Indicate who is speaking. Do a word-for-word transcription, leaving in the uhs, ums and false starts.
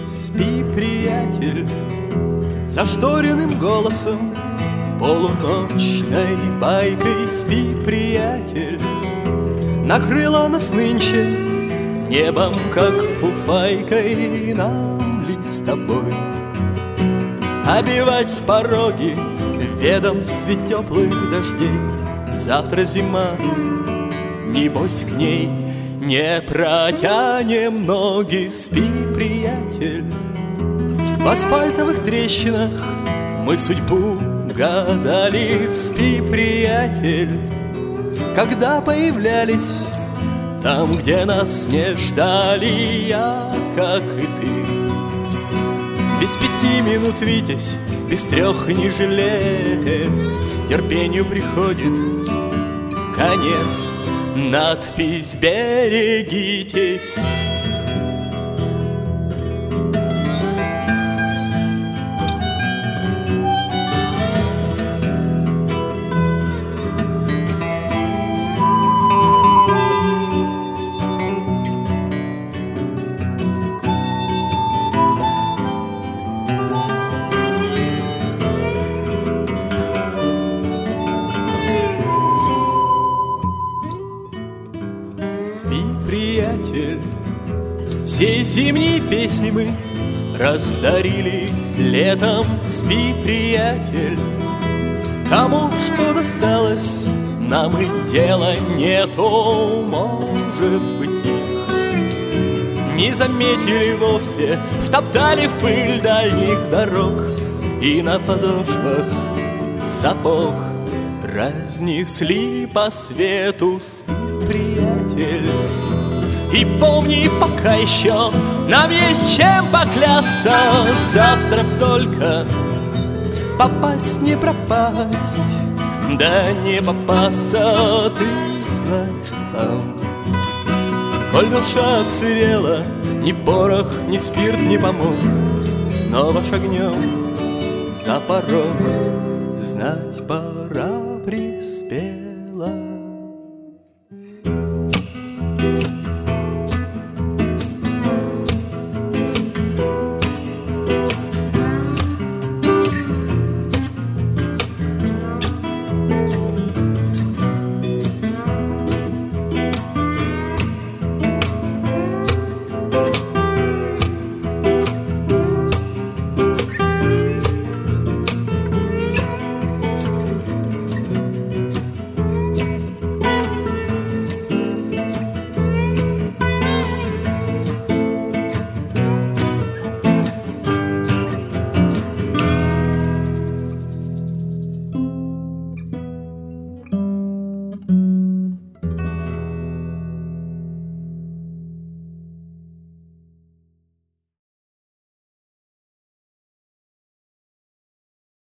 Speaker 1: спи, приятель. Зашторенным голосом, полуночной байкой спи, приятель. Накрыла нас нынче небом, как фуфайкой. Нам ли с тобой обивать пороги в ведомстве теплых дождей? Завтра зима, небось к ней не протянем ноги. Спи, приятель. В асфальтовых трещинах мы судьбу гадали. Спи, приятель. Когда появлялись там, где нас не ждали, я, как и ты, без пяти минут витязь, без трех не жилец. Терпению приходит конец. Надпись «Берегитесь». Приятель, все зимние песни мы раздарили летом. Спи, приятель. Кому что досталось, нам и дела нету. Может быть, их не заметили вовсе, втоптали в пыль дальних дорог и на подошвах сапог разнесли по свету. Спи, приятель. И помни, пока еще нам есть чем поклясться. Завтра только попасть не пропасть, да не попасться, ты знаешь сам. Коль душа отсырела, ни порох, ни спирт не помог. Снова шагнем за порог, знать пора приспела.